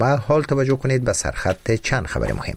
و حال توجه کنید به سرخط چند خبر مهم.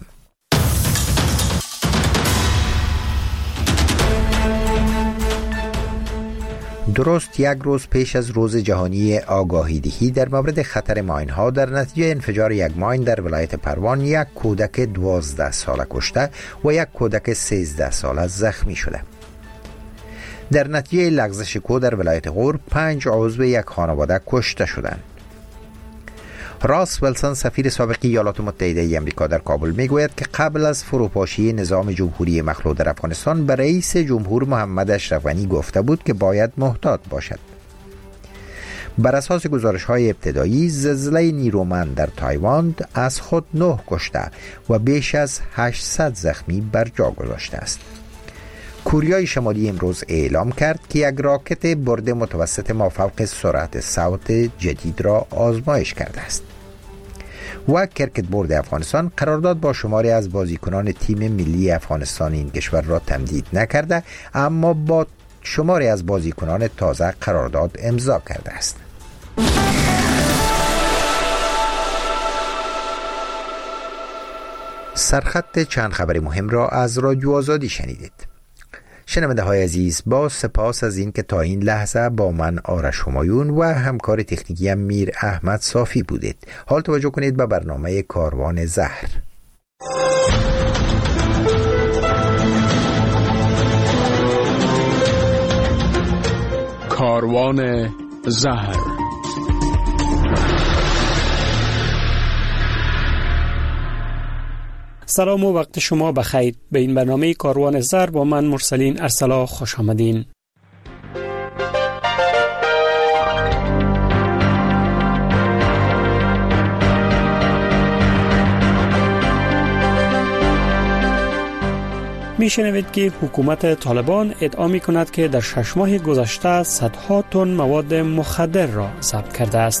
درست یک روز پیش از روز جهانی آگاهی دهی در مورد خطر ماین‌ها، در نتیجه انفجار یک ماین در ولایت پروان یک کودک 12 ساله کشته و یک کودک 13 ساله زخمی شده. در نتیجه لغزش کود در ولایت غور 5 عضو یک خانواده کشته شدند. راس ولسون سفیر سابق ایالات متحده آمریکا در کابل میگوید که قبل از فروپاشی نظام جمهوری مخلوع در افغانستان به رئیس جمهور محمد اشرف غنی گفته بود که باید محتاط باشد. بر اساس گزارش‌های ابتدایی، زلزله نیرومند در تایوان از خود 9 کشته و بیش از 800 زخمی بر جا گذاشته است. کره شمالی امروز اعلام کرد که یک راکت برد متوسط مافوق سرعت صوت جدید را آزمایش کرده است. و کرکت بورد افغانستان قرارداد با شماری از بازیکنان تیم ملی افغانستان این کشور را تمدید نکرده، اما با شماری از بازیکنان تازه قرارداد امضا کرده است. سرخط چند خبر مهم را از رادیو آزادی شنیدید. شنونده های عزیز، با سپاس از این که تا این لحظه با من آرش همایون و همکار تکنیکی میر احمد صافی بودید. حال توجه کنید به برنامه کاروان زهر. کاروان زهر. سلام و وقت شما بخیر. به این برنامه کاروان زهر با من مرسلین ارسلا خوش آمدین. میشنوید که حکومت طالبان ادعا می کند که در 6 ماه گذشته صدها تن مواد مخدر را ضبط کرده است.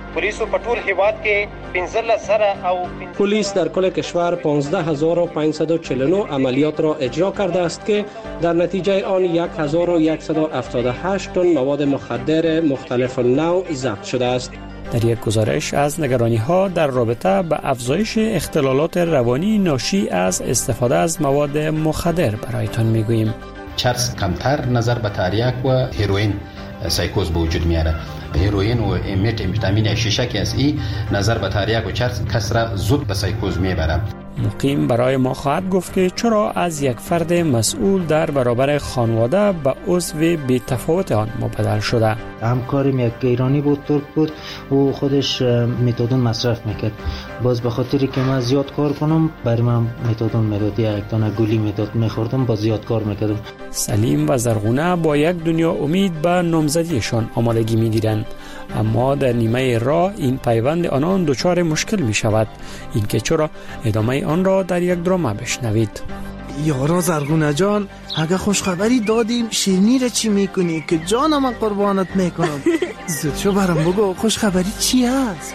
پلیس در کل کشور 15549 عملیات را اجرا کرده است که در نتیجه آن 1178 تن مواد مخدر مختلف نوع ضبط شده است. در یک گزارش از نگرانی‌ها در رابطه با افزایش اختلالات روانی ناشی از استفاده از مواد مخدر برایتان میگوییم. چرس کمتر نظر به تریاک و هیروئین سایکوز به وجود میاره. هیروئین و امفetamin شیشه از این نظر به تریاک و چرس کس را زود به سایکوز میبره. مقیم برای ما خواهد گفت که چرا از یک فرد مسئول در برابر خانواده به عضو بی‌تفاوت آن مبدل شده. همکارم یک ایرانی بود، ترک بود، او خودش متادون مصرف میکرد. باز به خاطری که من زیاد کار کنم برای من متادون میداد، یک دانه گولی میداد، میخوردم، با زیاد کار میکردم. سلیم و زرغونه با یک دنیا امید به نامزدیشان آمادگی میگیرند، اما در نیمه راه این پیوند آنان دچار مشکل می شود. این که چرا ادامه آن را در یک درامه بشنوید. یارا زرغونه جان، اگه خوشخبری دادیم شیرینی را چی میکنی که جانم من قربانت میکنم؟ زود شو برام بگو خوشخبری چی هست؟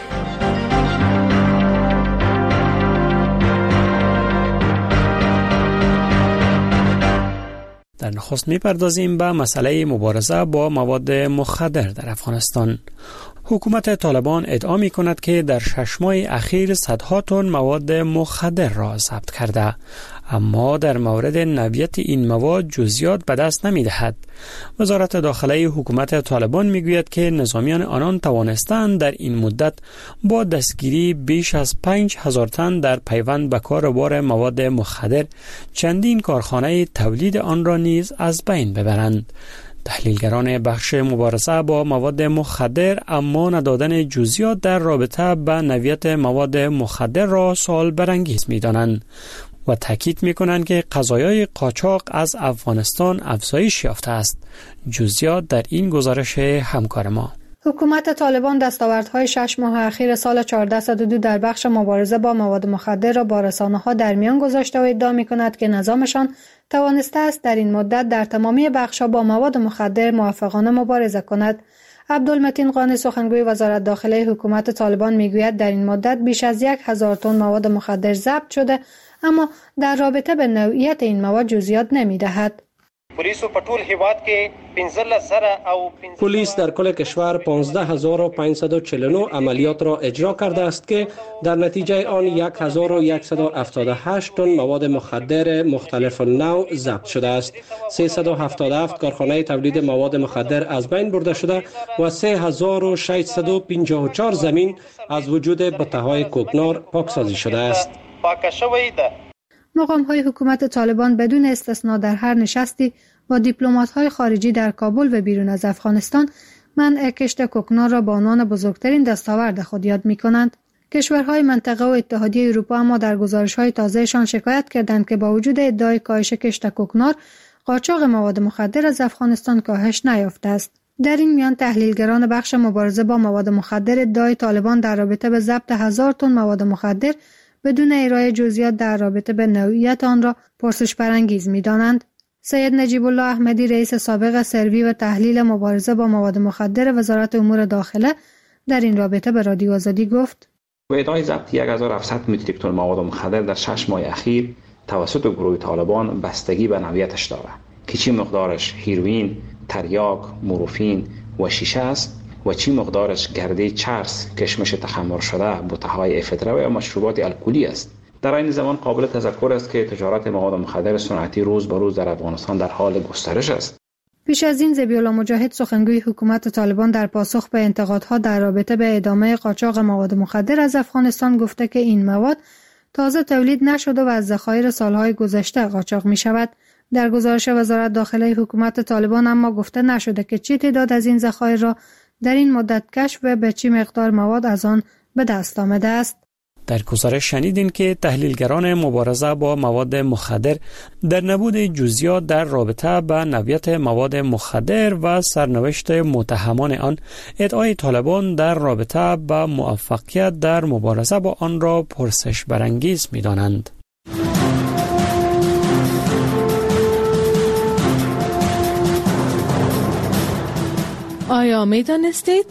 در نخست میپردازیم به مسئله مبارزه با مواد مخدر در افغانستان. حکومت طالبان ادعا می کند که در 6 ماه اخیر صدها تن مواد مخدر را ضبط کرده، اما در مورد نوعیت این مواد جزئیات به دست نمی دهد. وزارت داخلی حکومت طالبان می گوید که نظامیان آنان توانستند در این مدت با دستگیری بیش از 5000 تن در پیوند به کاربار مواد مخدر چندین کارخانه تولید آن را نیز از بین ببرند. تحلیلگران بخش مبارزه با مواد مخدر اما ندادن جزئیات در رابطه با نوعیت مواد مخدر را سوال برانگیز می‌دانند و تاکید می‌کنند که قضایای قاچاق از افغانستان افزایش یافته است. جزئیات در این گزارش همکار ما. حکومت طالبان دستاوردهای 6 ماه اخیر سال 1402 در بخش مبارزه با مواد مخدر را با رسانه‌ها در میان گذاشته و ادعا می‌کند که نظامشان توانسته است در این مدت در تمامی بخش‌ها با مواد مخدر موفقانه مبارزه کند. عبدالمتین قانی سخنگوی وزارت داخلی حکومت طالبان میگوید در این مدت بیش از 1000 تن مواد مخدر ضبط شده، اما در رابطه به نوعیت این مواد جزئیات نمی‌دهد. پلیس در کل کشور 15549 عملیات را اجرا کرده است که در نتیجه آن 1178 تن مواد مخدر مختلف نوع ضبط شده است. 377 کارخانه تولید مواد مخدر از بین برده شده و 3654 زمین از وجود بته‌های کوکنار پاکسازی شده است. مقام‌های حکومت طالبان بدون استثنا در هر نشستی با دیپلمات‌های خارجی در کابل و بیرون از افغانستان منع کشت کوکنار را به عنوان بزرگترین دستاورد خود یاد می‌کنند. کشورهای منطقه و اتحادیه اروپا اما در گزارش‌های تازه‌شان شکایت کردند که با وجود ادعای کاهش کشت کوکنار، قاچاق مواد مخدر از افغانستان کاهش نیافته است. در این میان تحلیلگران بخش مبارزه با مواد مخدر ادعای طالبان در رابطه به ضبط 1000 تن مواد مخدر بدون ارائه جزئیات در رابطه به نوعیت آن را پرسش برانگیز می‌دانند. سید نجیب الله احمدی رئیس سابق سروی و تحلیل مبارزه با مواد مخدر وزارت امور داخله در این رابطه به رادیو آزادی گفت: با ادعای ضبط 1700 متریک تن مواد مخدر در 6 ماه اخیر توسط گروه طالبان بستگی به نوعیتش دارد که چی مقدارش هیروئین، تریاک، مورفین و شیشه است و چی مقدارش گرده چرس، کشمش تخمر شده، بوته‌های افیدرا و مشروبات الکلی است. در این زمان قابل تذکر است که تجارت مواد مخدر صنعتی روز به روز در افغانستان در حال گسترش است. پیش از این ذبیح الله مجاهد سخنگوی حکومت طالبان در پاسخ به انتقادها در رابطه به ادامه قاچاق مواد مخدر از افغانستان گفته که این مواد تازه تولید نشده و از ذخایر سالهای گذشته قاچاق می شود. در گزارش وزارت داخله حکومت طالبان اما گفته نشده که چه تعداد از این ذخایر را در این مدت کشف و به چه مقدار مواد از آن به دست آمده است. در گزارش شنیدین که تحلیلگران مبارزه با مواد مخدر در نبود جزئیات در رابطه با نوعیت مواد مخدر و سرنوشت متهمان آن، ادعای طالبان در رابطه با موفقیت در مبارزه با آن را پرسش برانگیز می‌دانند. آیا می‌دانستید؟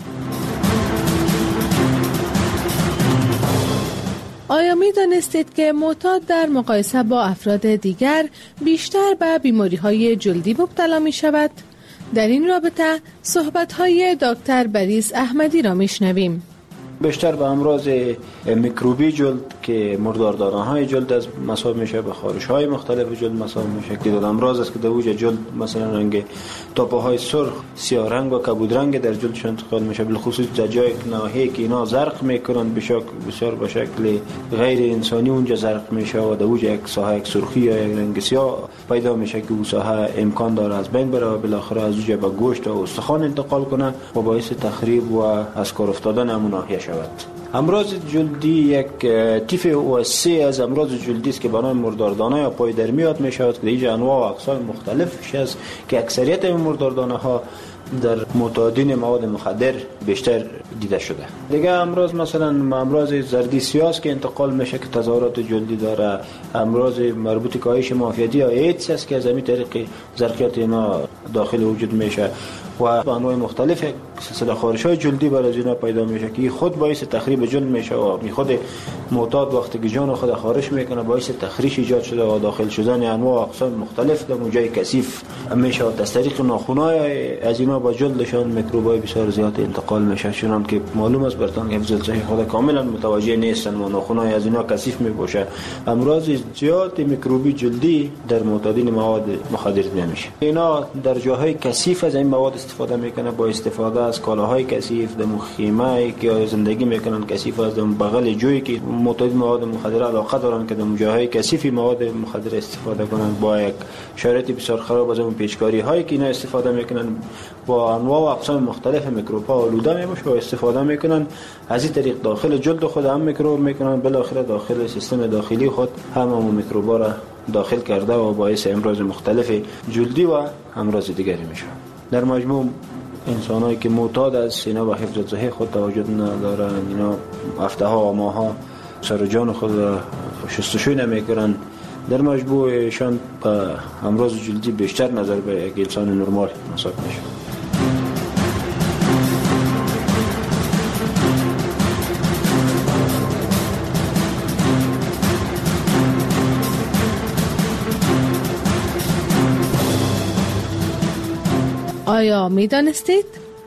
آیا می دانستید که معتاد در مقایسه با افراد دیگر بیشتر به بیماری‌های جلدی مبتلا می شود؟ در این رابطه صحبت‌های دکتر بریس احمدی را میشنویم. بیشتر به امراض میکروبی جلد که مرداردارانهای جلد از مصاب میشه، به خارش‌های مختلف جلد مصاب میشه. که دو امراض است که در اوج جلد مثلا رنگ تاپه‌های سرخ، سیاه رنگ و کبود رنگ در جلدشون انتقال میشه، بالخصوص در جای ناحیه‌ای که اینا زرق میکنن بسیار به شکل غیر انسانی اونجا زرق میشه و در اوج یک ساحه یک سرخی یا یک رنگ سیاه پیدا میشه که اون ساحه امکان داره از بین بره و بالاخره از اونجا به گوشت و استخوان انتقال کنه و باعث تخریب و از کار افتادن همون ناحیه شود. امراض جلدی یک طیف وسیع از امراض جلدی است که به نام مرداردانه یا پای میاد می شود که اینجا انواع و اقسام مختلف است که اکثریت این مرداردانه ها در معتادین مواد مخدر بیشتر دیده شده. دیگه امراض مثلا امراض زردی سیاه که انتقال میشه که تظاهرات جلدی داره، امراض مربوط به کاهش معافیتی یا ایدز است که از همین طریق زرقیات اینا داخل وجود میشه و انواع مختلف سلسله خارش‌های جلدی برای اینا پیدا میشه که خود باعث تخریب جلد میشه و خود معتاد وقتی که جان خود خارش میکنه باعث تخریش ایجاد شده و داخل شدن انواع و اقسام مختلف در جای کثیف میشه و از طریق ناخن‌های از اینا با جلدشان میکروبای بسیار زیاد انتقال میشه. چون که معلوم است برتان حفظ صحی خود کاملا متوجه نیستن و ناخن‌های از اینا کثیف میباشه. امراض زیاد میکروبی جلدی در معتادین مواد مخدر نمیشه. اینا در جاهای کثیف از این مواد استفاده میکنه، با استفاده از کالاهای کثیف در خیمه که زندگی میکنن کثیف از بغل جویی که معتاد مواد مخدر علاقه دارن که در جاهای کثیفی مواد مخدر استفاده کنن، با یک شرایط بسیار خراب از اون پیشکاری هایی که اینا استفاده میکنن با انواع و اقسام مختلف میکروب ها آلوده میشه و استفاده میکنن. از این طریق داخل جلد خود هم میکروب میکنن، بالاخره داخل سیستم داخلی خود هم میکروبا را داخل کرده و باعث امراض مختلف جلدی و امراض دیگری میشه. در مجموع انسانایی که معتاد از اینا به حفظ صحی خود توجه ندارن، اینا هفته ها و ماه ها سر و جان خود شستشوی نمیکنن، در مجموعشان به امراض جلدی بیشتر نظر به یک انسان نرمال محسوب میشه. آیا می دانستید؟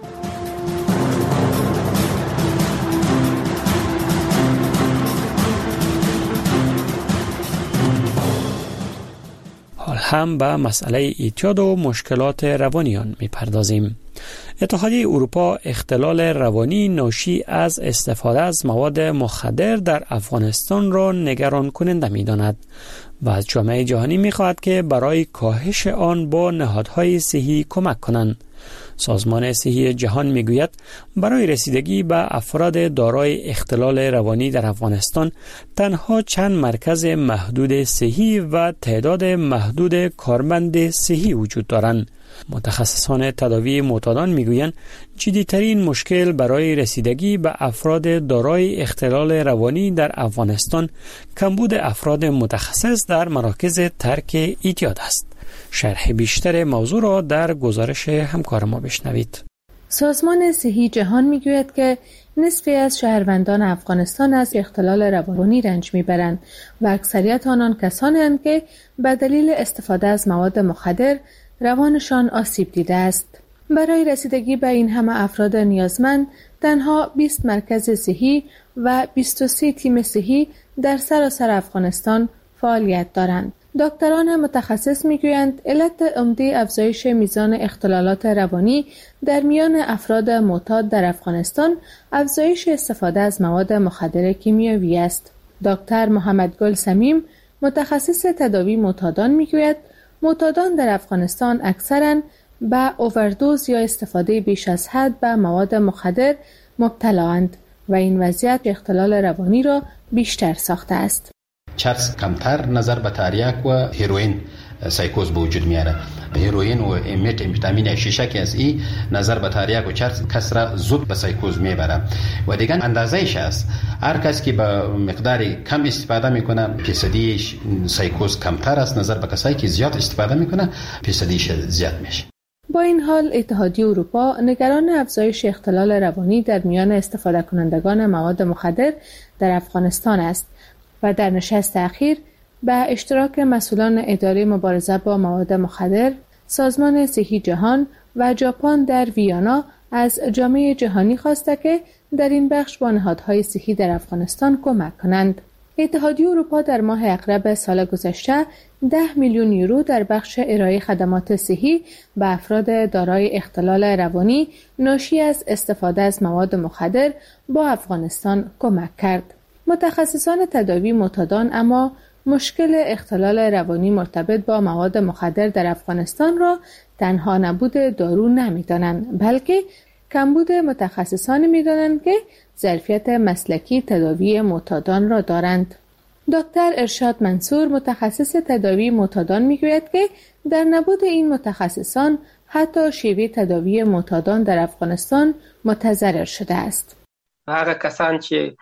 حال هم به مسئله اعتیاد و مشکلات روانیان می پردازیم. اتحادیه اروپا اختلال روانی ناشی از استفاده از مواد مخدر در افغانستان را نگران کننده می داند و از جامعه جهانی می خواهد که برای کاهش آن با نهادهای صحی کمک کنند. سازمان صحی جهان می گوید برای رسیدگی به افراد دارای اختلال روانی در افغانستان تنها چند مرکز محدود صحی و تعداد محدود کارمند صحی وجود دارند. متخصصان تداوی معتادان میگویند جدی‌ترین مشکل برای رسیدگی به افراد دارای اختلال روانی در افغانستان کمبود افراد متخصص در مراکز ترک اعتیاد است. شرح بیشتر موضوع را در گزارش همکار ما بشنوید. سازمان صحی جهان میگوید که نصفی از شهروندان افغانستان از اختلال روانی رنج میبرند و اکثریت آنان کسانی هستند که به دلیل استفاده از مواد مخدر روانشان آسیب دیده است. برای رسیدگی به این همه افراد نیازمند تنها 20 مرکز صحی و 23 تیم صحی در سراسر افغانستان فعالیت دارند. دکتران متخصص میگویند علت عمده افزایش میزان اختلالات روانی در میان افراد معتاد در افغانستان افزایش استفاده از مواد مخدر کیمیایی است. دکتر محمد گل سمیم متخصص تداوی معتادان میگوید معتادان در افغانستان اکثراً به اووردوز یا استفاده بیش از حد به مواد مخدر مبتلااند و این وضعیت اختلال روانی را بیشتر ساخته است. چرس کمتر نظر به تریاک و هیروئین سایکوز به وجود میاره. هیروئین و امفetamin شیشه از این نظر به تریاک و چرس کس را زود به سایکوز میبره و دیگه اندازه‌اش است. هر کس که به مقدار کم استفاده میکنه فیصدی سایکوز کمتر است نظر به کسایی که زیاد استفاده میکنه فیصدیش زیاد میشه. با این حال اتحادیه اروپا نگران افزایش اختلال روانی در میان استفاده کنندگان مواد مخدر در افغانستان است و در نشست اخیر به اشتراک مسئولان اداره مبارزه با مواد مخدر، سازمان صحی جهان و ژاپن در ویانا از جامعه جهانی خواسته که در این بخش با نهادهای صحی در افغانستان کمک کنند. اتحادیه اروپا در ماه اغرب سال گذشته 10 میلیون یورو در بخش ارائه خدمات صحی به افراد دارای اختلال روانی ناشی از استفاده از مواد مخدر با افغانستان کمک کرد. متخصصان تداوی معتادان اما مشکل اختلال روانی مرتبط با مواد مخدر در افغانستان را تنها نبود دارو نمی‌دانند، بلکه کمبود متخصصان می‌دانند که ظرفیت مسلکی تداوی معتادان را دارند. دکتر ارشاد منصور متخصص تداوی معتادان می‌گوید که در نبود این متخصصان حتی شیوه تداوی معتادان در افغانستان متضرر شده است. هغه کسانی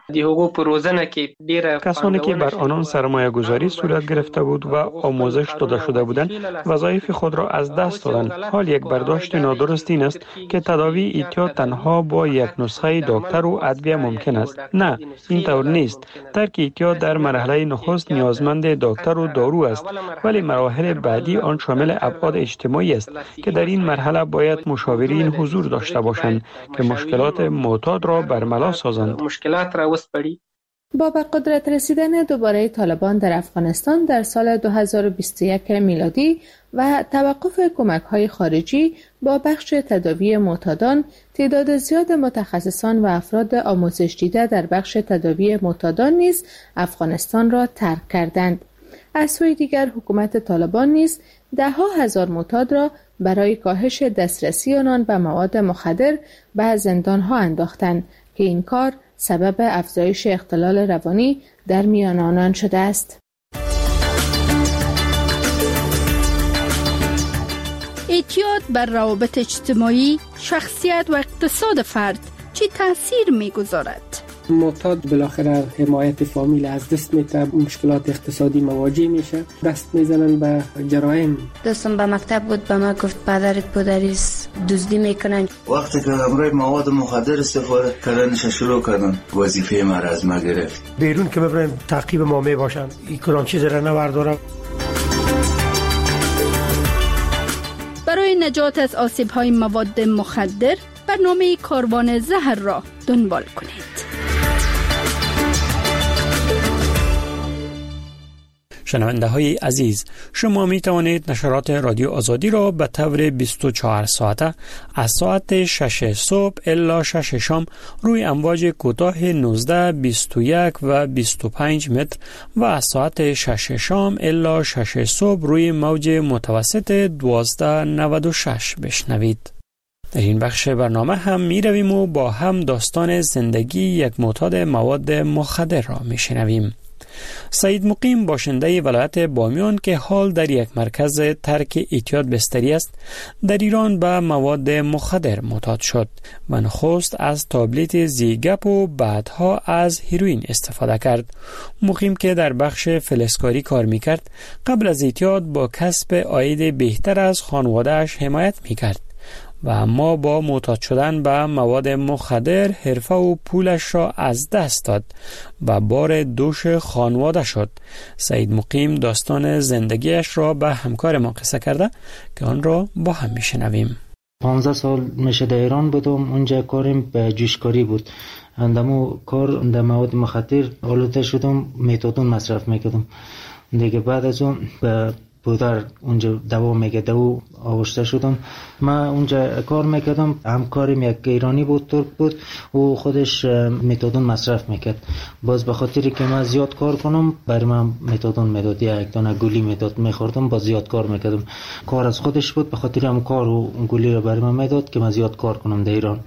که بر آنان سرمایه گذاری صورت گرفته بود و آموزش داده شده بودند وظایف خود را از دست دادند. حال یک برداشت نادرست این است که تداوی اعتیاد تنها با یک نسخه دکتر و ادویه ممکن است. نه، این طور نیست. ترک اعتیاد در مرحله نخست نیازمند دکتر و دارو است، ولی مراحل بعدی آن شامل ابعاد اجتماعی است که در این مرحله باید مشاورین حضور داشته باشند که مشکلات معتاد را برملا سازند. مشکلات را وسپاری. با به قدرت رسیدن دوباره طالبان در افغانستان در سال 2021 میلادی و توقف کمک‌های خارجی با بخش تداوی معتادان، تعداد زیاد متخصصان و افراد آموزش دیده در بخش تداوی معتادان نیز افغانستان را ترک کردند. از سوی دیگر حکومت طالبان نیز ده‌ها هزار معتاد را برای کاهش دسترسی آنان به مواد مخدر به زندان‌ها انداختند که این کار سبب افزایش اختلال روانی در میان آنان شده است. اعتیاد بر روابط اجتماعی، شخصیت و اقتصاد فرد چه تأثیر می‌گذارد؟ معتاد بالاخره حمایت فامیل از دست میده، مشکلات اقتصادی مواجه میشه، دست میزنن به جرایم. دوستم به مکتب بود، به ما گفت پدرت پدریست دزدی میکنن. وقتی که همراه مواد مخدر استفاده کردنش شروع کردن وظیفه ما از ما گرفت. بیرون که ببرن تعقیب ما میباشن، این کلان چیز را نوردارم. برای نجات از آسیب‌های مواد مخدر برنامه کاروان زهر را دنبال کنید. شنونده های عزیز، شما می توانید نشرات رادیو آزادی را به طور 24 ساعته از ساعت 6 صبح الی 6 شام روی امواج کوتاه 19, 21 و 25 متر و از ساعت 6 شام الی 6 صبح روی موج متوسط 1296 بشنوید. در این بخش برنامه هم می رویم و با هم داستان زندگی یک معتاد مواد مخدر را می شنویم. سعید مقیم باشنده ولایت بامیان که حال در یک مرکز ترک اعتیاد بستری است، در ایران به مواد مخدر معتاد شد و نخست از تابلت زیگپ و بعدها از هیروئین استفاده کرد. مقیم که در بخش فلزکاری کار میکرد، قبل از اعتیاد با کسب عاید بهتر از خانواده‌اش حمایت میکرد و اما با معتاد شدن به مواد مخدر حرفه و پولش را از دست داد و بار دوش خانواده شد. سعید مقیم داستان زندگیش را به همکار ما قصه کرده که آن را با هم میشنویم. 15 سال میشه در ایران بودم. اونجا کارم به جوشکاری بود. اندامو کار در مواد مخدر آلوده شدم، متادون مصرف میکردم. دیگه بعد از اون به بودار اونجا دوا میگه و آورشته شدم. من اونجا کار میکردم. همکارم یک ایرانی بود، ترک بود، و خودش متادون مصرف میکرد. باز به خاطری که من زیاد کار کنم برای من متادون میداد، یک دانه گولی میداد، میخوردم، باز زیاد کار میکردم. کار از خودش بود، به خاطر هم کار و گولی رو برای من میداد که من زیاد کار کنم در ایران.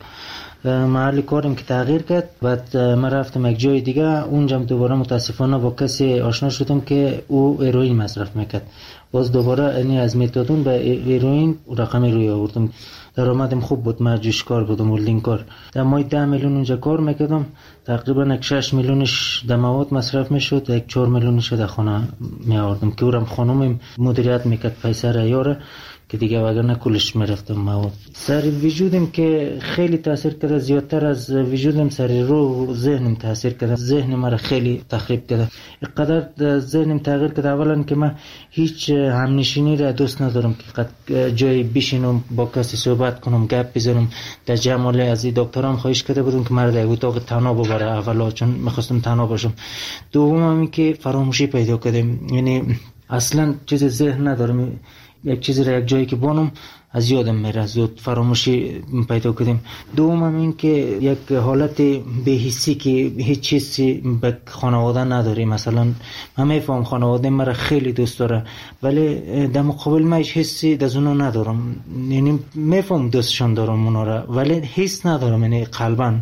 محل کارم که تغییر کرد، بعد من رفتم یک جای دیگه. اونجا دوباره متاسفانه با کسی آشنا شدم که او هیروئین مصرف میکرد. باز دوباره یعنی از متادون به هیروئین رقمی روی آوردم. درآمدم خوب بود، من جوشکار بودم، ولدینگ کار. در ماه 10 میلیون اونجا کار میکردم. تقریبا 6 میلیونش در مواد مصرف میشد، 4 میلیونش در خانه می آوردم که اورم خانومم مدیریت میکرد پیسه را یاره که دیگه وگرنه کلش میرفتم مواد. سر وجودم که خیلی تاثیر کرده، زیادتر از وجودم سر روح ذهنم تاثیر کرده. ذهن مرا خیلی تخریب کرده. اینقدر ذهنم تغییر کرده اولا که من هیچ همنشینی را دوست ندارم که جای بشینم با کسی صحبت کنم، گپ بزنم. در جمال از دکترام خواهش کرده بودم که مرا در اتاق تنها ببره اولا، چون می‌خواستم تنها باشم. دوم این که فراموشی پیدا کردم، یعنی اصلا چیز ذهن ندارم. یک چیزی را یک جایی که بانم از یادم میره، زود فراموشی پیدا کردیم. دوم این که یک حالت بی‌حسی که هیچ چیزی به خانواده نداری. مثلا من میفهم خانواده مرا خیلی دوست داره، ولی در مقابل من هیچ حسی از اونا ندارم. یعنی میفهم دوستشان دارم اونا را، ولی حس ندارم، یعنی قلبا.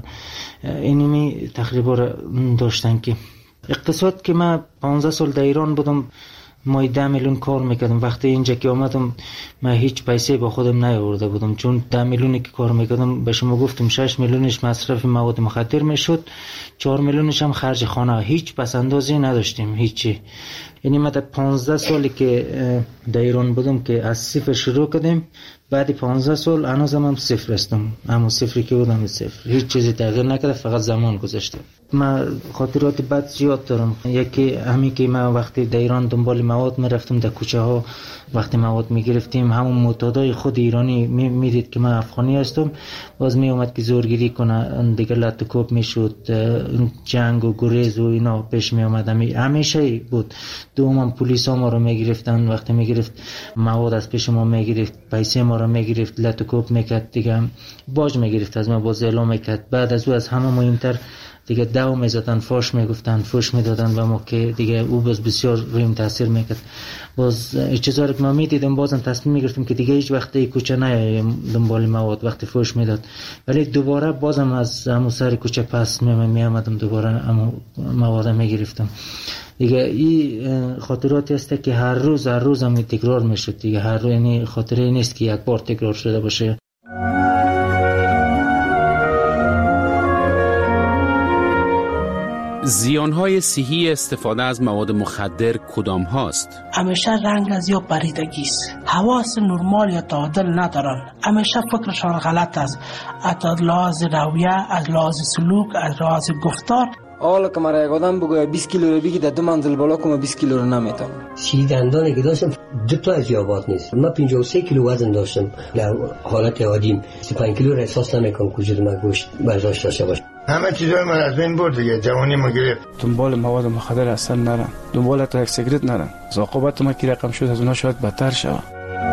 اینی تقریبا داشتن که اقتصاد که من 15 سال در ایران بودم، ما 10 میلیون کار میکردم. وقتی اینجا که آمدم من هیچ پیسه با خودم نیاورده بودم، چون 10 میلیونی که کار میکردم به شما گفتم 6 میلیونش مصرف مواد مخدر میشد، 4 میلیونش هم خرج خانه. هیچ پس اندازی نداشتیم، هیچی. یعنی من در 15 سالی که در ایران بودم که از صفر شروع کردیم، بعد 15 سال هنوزم هم صفر هستم. همون صفری که بودم صفر، هیچ چیزی تغییر نکرده، فقط زمان گذشته. من خاطرات بد زیاد دارم. یکی همین که من وقتی در ایران دنبال مواد میرفتم در کوچه ها، وقتی مواد میگرفتیم، همون معتادای خود ایرانی میدید که من افغانی هستم، باز می اومد که زورگیری کنه، دیگه لط و کوب میشد، جنگ و گریز و اینا پیش می اومد. همیشه بود. دوم پلیس ها ما رو میگرفتن، وقتی میگرفت مواد از پیش ما میگرفت، پیسه ما رو میگرفت، لط و کوب میکرد، دیگه باج میگرفت از ما، باز اعلام میکرد. بعد از او از همه مهمتر دیگه دو میزدن، فاش میگفتن، فوش میدادن به ما که دیگه او باز بسیار رویم تاثیر میکرد. باز چیزا رو که ما میدیدم بازم تصمیم میگرفتم که دیگه هیچ وقت کوچه نیایم دنبال مواد. وقتی فوش میداد، ولی دوباره بازم از همون سر کوچه پس میامدم، دوباره همون مواد میگرفتم. دیگه این خاطراتی هست که هر روز هم تکرار میشد دیگه. هر روز، یعنی خاطره نیست که یک بار تکرار شده باشه. زیانهای صحی استفاده از مواد مخدر کدام هاست؟ همیشه رنگ از یا پریدگی است، حواس نرمال یا تعادل ندارن، همیشه فکرشان غلط است، از لحاظ رویه، از لحاظ سلوک، از لحاظ گفتار حالا که مرا یک آدم بگوید 20 کیلو رو بگی در 2 منزل بالا کنم 20 کیلو رو نمیتونم. 30 دندانی که داشتم 2 تا از یابات نیست. من 53 کیلو وزن داشتم. در حالت عادیم 35 کیلو را احساس نمیکنم که وجود من گوشت برداشت داشته باشه. همه چیزای من از بین برد دیگه. جوانی ما گرفت. دنبال مواد مخدر اصلا نرم. دنبال تا یک سیگرت نرم. عاقبت ما کی رقم شد از اونها شاید بدتر شود.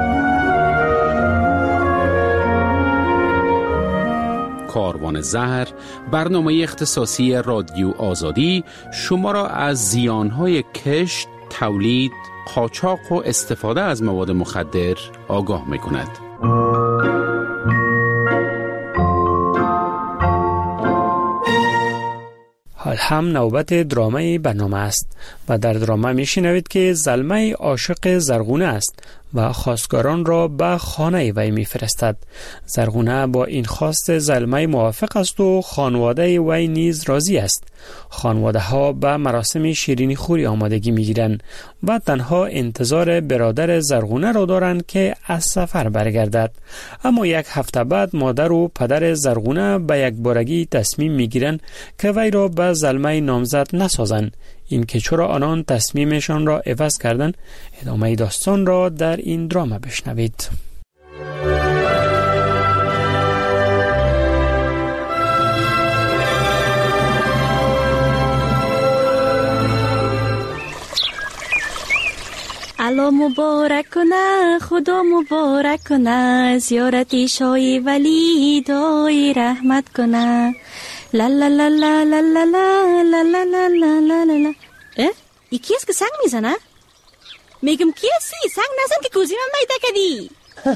کاروان زهر، برنامه اختصاصی رادیو آزادی شما را از زیانهای کشت، تولید، قاچاق و استفاده از مواد مخدر آگاه می‌کند. حال هم نوبت درامه برنامه است و در درامه میشنوید که زلمه عاشق زرغونه است و خواستگاران را به خانه وی میفرستد. زرغونه با این خواست زلمه موافق است و خانواده وی نیز راضی است. خانواده ها به مراسم شیرینی خوری آمادگی میگیرند و تنها انتظار برادر زرغونه را دارند که از سفر برگردد. اما یک هفته بعد مادر و پدر زرغونه به یک بارگی تصمیم میگیرند که وی را به زلمه نامزد نسازند. این که چرا آنان تصمیمشان را عوض کردند، ادامه داستان را در این درامه بشنوید. الله مبارک کنه، خدا مبارک کنه، زیارتی شای ولی دای رحمت کنه. لا لا لا لا لا لا لا لا لا لا لا لا لا. ای کیست که سنگ میزنه؟ میگم کیستی؟ سنگ نزن که کوزی من میده کدی.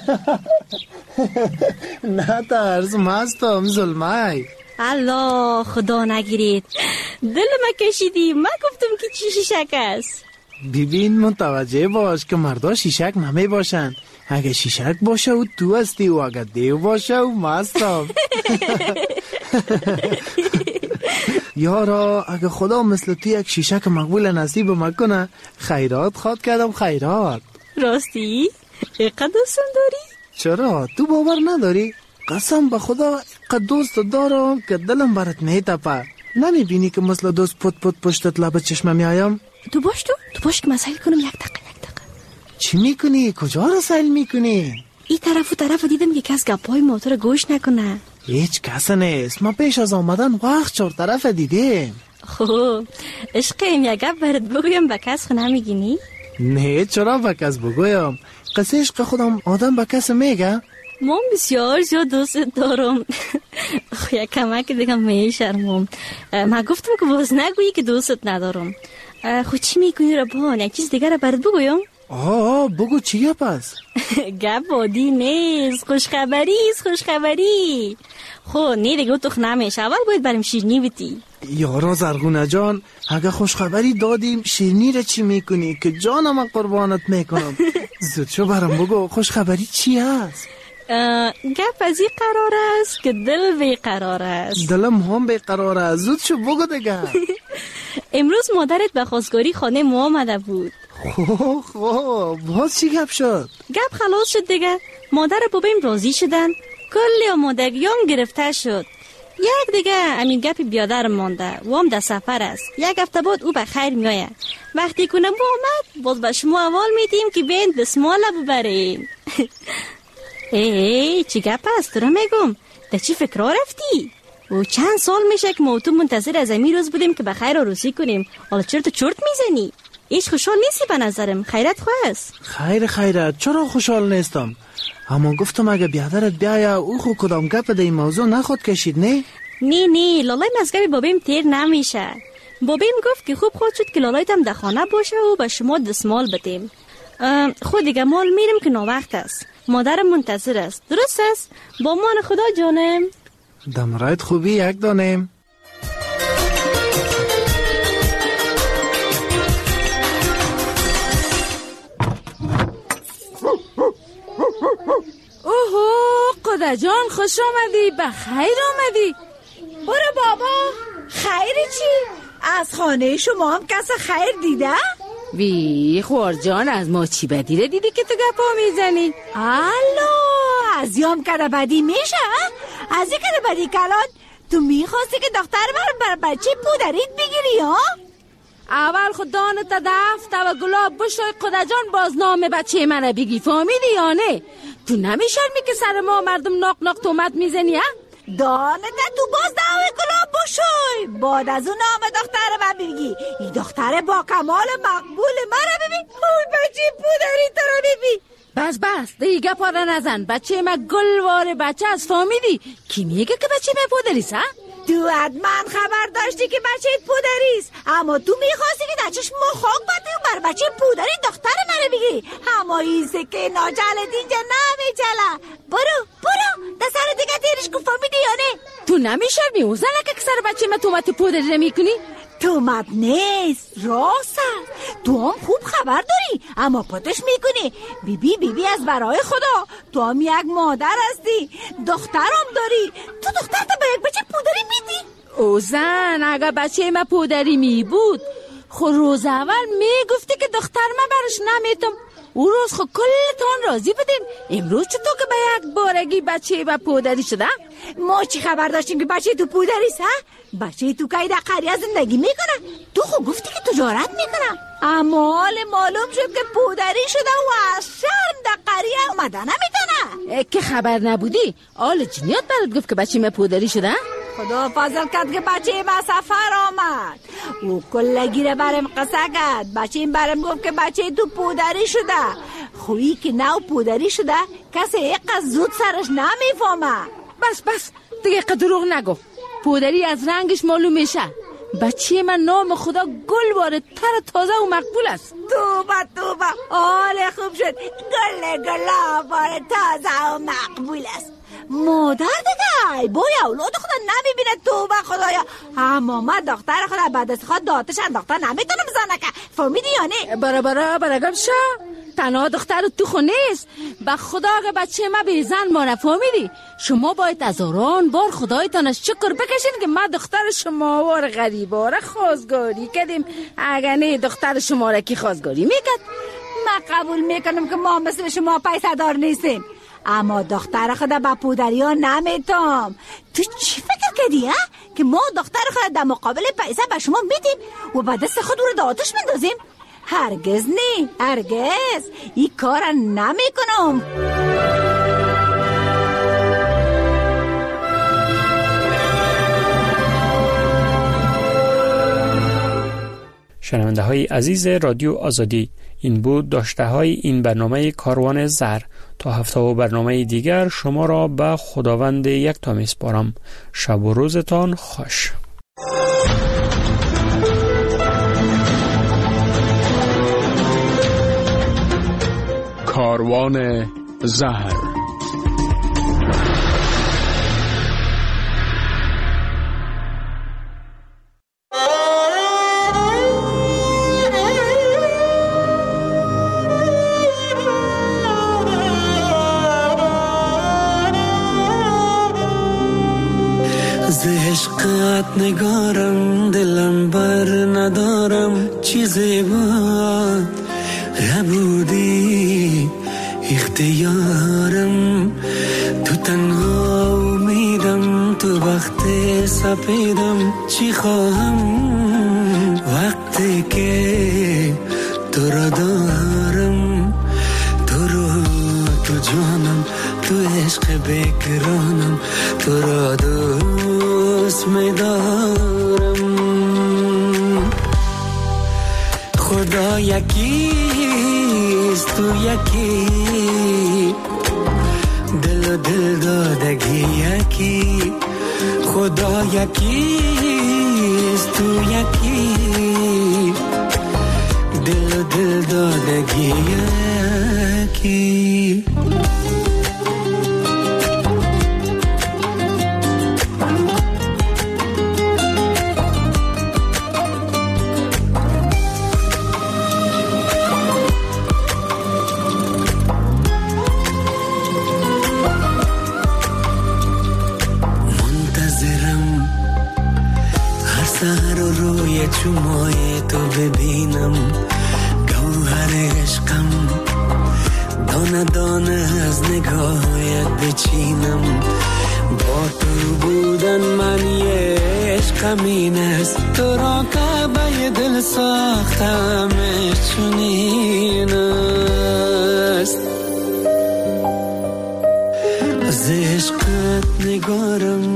نه ترس، مستم زلمه. الله خدا نگیرید، دل ما کشیدی. من گفتم که چی شیشک است. ببین متوجه باش که مردا شیشک نمی باشن. اگه شیشک باشه و تو هستی و اگه دیو باشه و مستم. یارا اگه خدا مثل تو یک شیشک مقبول نصیب مکنه، خیرات خواد کردم خیرات. راستی؟ اینقدر دوستم داری؟ چرا؟ تو باور نداری؟ قسم به خدا اینقدر دوست دارم که دلم برات میتپه. نمیبینی که مثل دوست پت پت پشتت لب چشمم میایم؟ تو باش که مسائل کنم. یک دقیقه. چی میکنی؟ کجا رو سیل میکنی؟ این طرف و طرف دیدم که کس گپای موتور گوش نکنه. هیچ کس نیست. ما پیش از آمدن وقت 4 طرف دیدیم. خوب عشقیم، یک گپ برات بگویم به کس خو نمیگینی؟ نه چرا به کس بگویم؟ قصه عشق خودم آدم به کس میگه؟ من بسیار زیاد دوست دارم. یک کمک دیگه میشرمم. من گفتم که باز نگویی که دوستت ندارم. خود چی میکنی ربان؟ یک چیز دیگر رو برات بگویم؟ بگو چیه پس؟ گپ بادی نیست، خوشخبری. خب نه دیگه تو نمیشه. اول باید بریم شیرینی بیتی. یارا زرغونه جان، اگه خوشخبری دادیم شیرینی رو چی میکنی که جانم قربانت میکنم؟ زود شو برام بگو خوشخبری چی هست؟ گپ از این قرار است که دل بیقرار است. دلم هم بیقرار است. زود شو بگو دیگه. امروز مادرت به خواستگاری خانه ما آمده بود. خب باز چی گپ شد؟ گپ خلاص شد دیگه. مادر بابایم راضی شدن، کلی آمادگیام گرفته شد. یک دیگه امین گپی بیادر مانده و هم در سفر است. یک هفته بعد او به خیر میآید. وقتی کنم با آمد باز به شما اول میدیم که بین دسماله ببرین. چی گپ است؟ تو را میگم در چی فکر رفتی؟ و چند سال میشه که ما تو منتظر از این روز بودیم که به خیر عروسی کنیم. حالا چرا تو چرت میزنی؟ هیچ خوشحال نیستی به نظرم. خیرت خواست؟ خیرت چرا خوشحال نیستم؟ اما گفتم اگه بیادرت بیاید او خود کدام گپ در این موضوع نخود کشید نه؟ نه لالای مزگب بابیم تیر نمیشه. بابیم گفت که خوب خود شد که لالایت هم در خانه باشه و به شما دستمال بدیم. خود دیگه مال میرم که ناوقت است. مادرم منتظر است. درست است؟ با مان خدا جانم. دمرایت خوبی یک دانم. اوهو قدر جان خوش آمدی. بخیر آمدی. برو بابا. خیر چی؟ از خانه شما هم کس خیر دیده؟ وی خوار جان از ما چی بدیره دیدی که تو گپا میزنی؟ الله از یام کده بدی میشه؟ از این کده بدی کلان تو میخواستی که دختر بر بچه پودریت بگیری ها؟ اول خود دانت دفت و گلاب بشوی قده جان باز نام بچه من بگی، فهمیدی یا نه؟ تو نمیشرمی که سر ما مردم ناق ناق تومت میزنی ها؟ دانت تو باز دعوی گلاب بشوی بعد از اون نام دختر من بگی. این دختر با کمال مقبول من ببین، اون بچه پودری تو رو ببین. بس دیگه پاره نزن، بچه من گلوار بچه از، فهمیدی؟ کی میگه که بچه من پودریست ها؟ تو حتما خبر داشتی که بچه پودریست، اما تو میخواستی که دچش مخاک باتی و بر بچه پودری دختر منو بگی. اما این سکه ناجلت اینجا نمیچله. برو دستر دیگه تیرش کن، فهمیدی یا نه؟ تو نمیشرمی او زنه که سر بچه من تومت پودری نمیکنی؟ تومت نیست، راست است. تو هم خوب خبر داری اما پتش میکنی. بیبی از برای خدا، تو هم یک مادر هستی، دخترم داری، تو دخترت به یک بچه پودری میدی؟ او زن اگر بچه من پودری می بود خو روز اول میگفتی که دختر من برش نمیتم، او روز خو کلتان راضی بودین. امروز چطور که به یک بارگی بچه با پودری شده؟ ما چی خبر داشتیم که بچه تو پودریست ها؟ بچه تو که در قریه زندگی میکنه، تو خو گفتی که تجارت میکنه، اما حال معلوم شد که پودری شده و از شرم در قریه اومده نمیتونه. که خبر نبودی؟ آل جنیات برات گفت که بچه من پودری شده؟ خدا فضل کرد که بچه ما سفر آمد، او کلگیره برم قصه کرد. بچه این برم گفت که بچه تو پودری شده. خویی که نو پودری شده کسی یک زود سرش نمیفهمه. بس دیگه دروغ نگو، پودری از رنگش معلوم میشه. بچه من نام خدا گلوار تر تازه و مقبول است. توبه حال خوب شد، گلوار تازه و مقبول است. مادر دیگه بای اولاد خدا نمیبینه، توبه خدایا. اما من دختر خدا بعد از خود داتش انداخته نمیتونم بزنه که، فهمیدی یا نه؟ برا گم شا تنها دختر تو خونه نیست، به خدا که بچه ما به زن مانه، فهمیدی؟ شما باید از هزاران بار خدایتان شکر بکشین که ما دختر شما وار غریباره خواستگاری کردیم. اگر نه دختر شما را کی خواستگاری میکرد؟ من قبول میکنم که ما مثل شما پیسه دار نیستیم، اما دختر خدا با پودری ها نمیتم. تو چی فکر کردی ها؟ که ما دختر خدا در مقابل پیسه به شما میدیم و با دست خود رو آتش مندازیم؟ هرگز نه، هرگز این کار نمیکنم. شنونده های عزیز رادیو آزادی، این بود داشته های این برنامه کاروان زر. تا هفته و برنامه دیگر شما را به خداوند یکتا میسپارم. شب و روزتان خوش. کاروان زهر. ز عشقت نگارم دلم بر ندارم، چیزی بود نبودی اختیارم. تو تنها امیدم، تو وقت سپیدم، چی خواهم وقتی که تو را دارم. تو جانم، تو عشق بکرانم، تو را دوست می‌دارم. خدا یکیست، تو یکی، دل و دل دادگی یکی. خدا یکیست، تو یکی، دل و دل دادگی یکی. چومای تو ببینم، گوهر عشقم، دانه دانه از نگاهت بچینم. با تو بودن من یه عشقم این است، تو را کعبه دل ساختمش چنین است. از عشقت نگارم